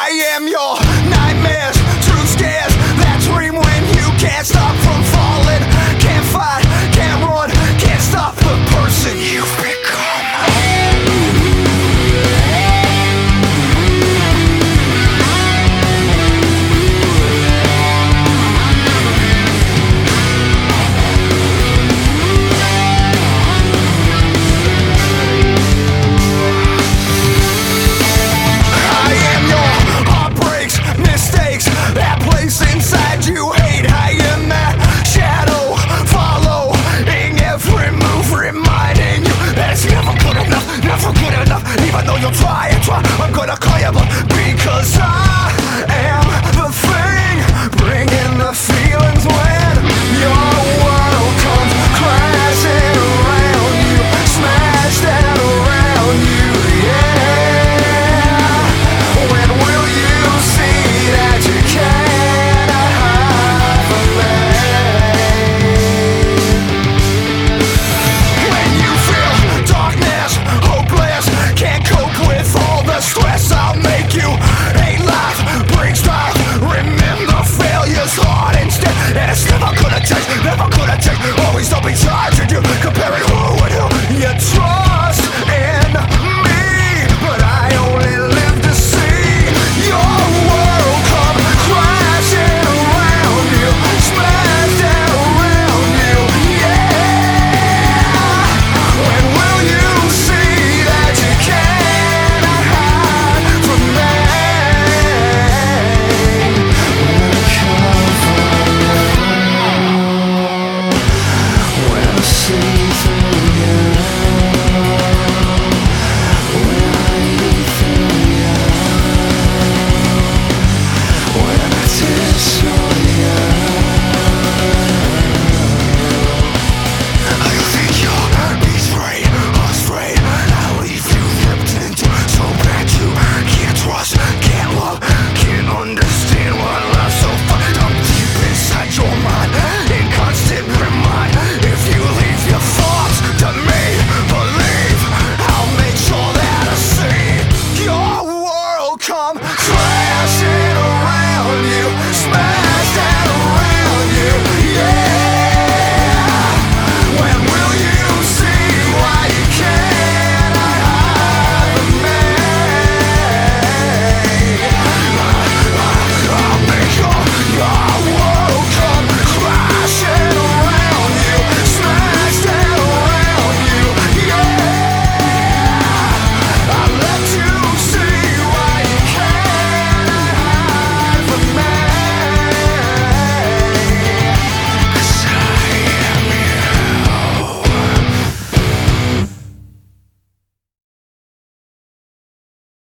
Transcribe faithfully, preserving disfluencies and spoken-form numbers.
I am your nightmares, true scares, that dream when you can't stop from falling. Can't fight, can't run, can't stop the person you've become. I am your heartbreaks, mistakes, that place inside you hate. I am that shadow, following every move, reminding you that it's never good enough, never good enough. Even though you'll try and try, I'm gonna call you bluff, because I am the thing bringing the feelings when your world comes crashing around you, smashed and around you, yeah. When will you see that you cannot hide from me? When you feel darkness, hopeless, can't cope with all the stress, I'll make you